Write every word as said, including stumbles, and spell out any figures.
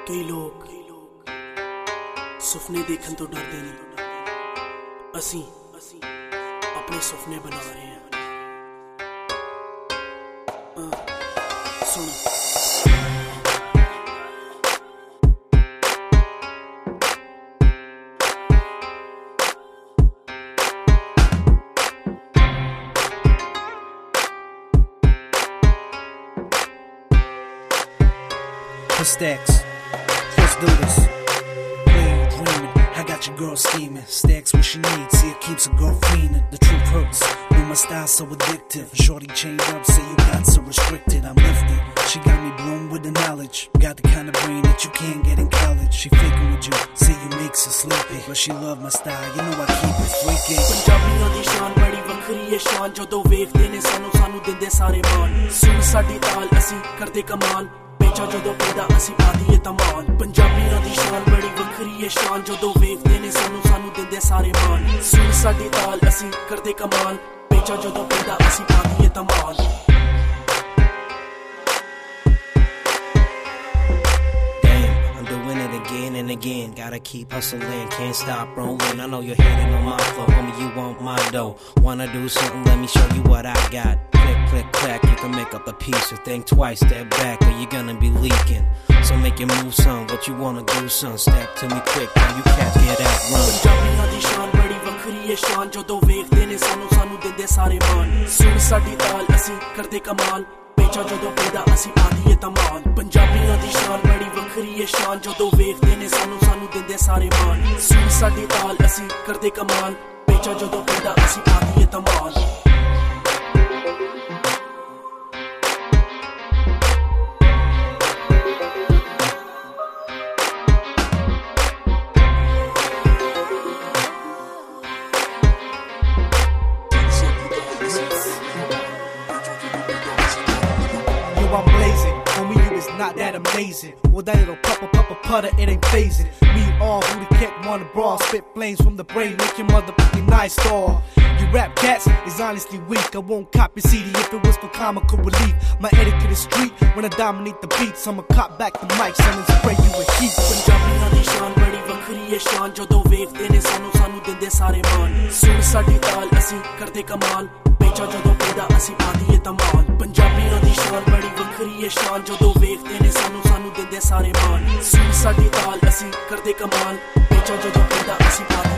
कई लोग सुपने देखन तो डरते नहीं, असी अपने सुपने बना रहे हैं। आ, सुनो Stacks, let's do this. Where you dreaming? I got your girl scheming. Stacks what she needs, see it keeps a girl fiending. The truth hurts, know my style so addictive. Shorty chained up, say you got so restricted. I'm lifted, she got me blown with the knowledge. Got the kind of brain that you can't get in college. She faking with you, say you makes her sleepy, but she love my style, you know I keep it freaky. पंजाबियों दी शान बड़ी वखरी है शान, जदों वेखदे ने सानू सानू दिंदे सारे मान। सुन साडी ताल असी करदे कमाल, पेचा जदों पैदा असी पादीए तमाल। पंजाबियों दी शान बड़ी वखरी है शान, जदों वेखदे ने सानू सानू दिंदे सारे मान। सुन साडी ताल असी करदे कमाल, पेचा जदों पैदा असी पादीए तमाल। Again and again, gotta keep hustling, can't stop rolling. I know you're hating on my flow, homie, you want my dough. Wanna do something, let me show you what I got. Click, click, clack, you can make up a piece or think twice, step back, or you're gonna be leaking. So make it move, son, what you wanna do, son, step to me quick, now you can't get that run. पंजाबियों दी शान बड़ी वखरी है शान, जदों वेखदे ने सानू सानू दिंदे सारे मान। सुन साडी ताल असी करदे कमाल, पेचा जदों पैदा असी पादीए तमाल। पंजाबियों दी शान बड़ी वखरी है शान, जदों वेखदे ने सानू सानू दिंदे सारे मान। सुन साडी ताल असी करदे कमाल, पेचा जदों पैदा असी पादीए तमाल। I'm blazing, homie, you is not that amazing. Well, that little puppa puppa putter, it ain't phasing. Me all who the cat wanna brawl, spit flames from the brain, make your motherfucking nice star. You rap cats is honestly weak. I won't copy C D if it was for comical relief. My etiquette is street when I dominate the beats. I'ma cop back the mic, son, and spray you with heat. पंजाबियों दी शान बड़ी वखरी है शान, जदों वेखदे ने सानू सानू दिंदे सारे मान। सुन साडी ताल असी करदे कमाल, पेचा जदों पैदा असी पादीए तमाल। पंजाबियों दी शान बड़ी वखरी है शान, जदों वेखदे ने सानू सानू दिंदे सारे मान। सुन साडी ताल असी करदे कमाल, पेचा जदों पैदा असी पादीए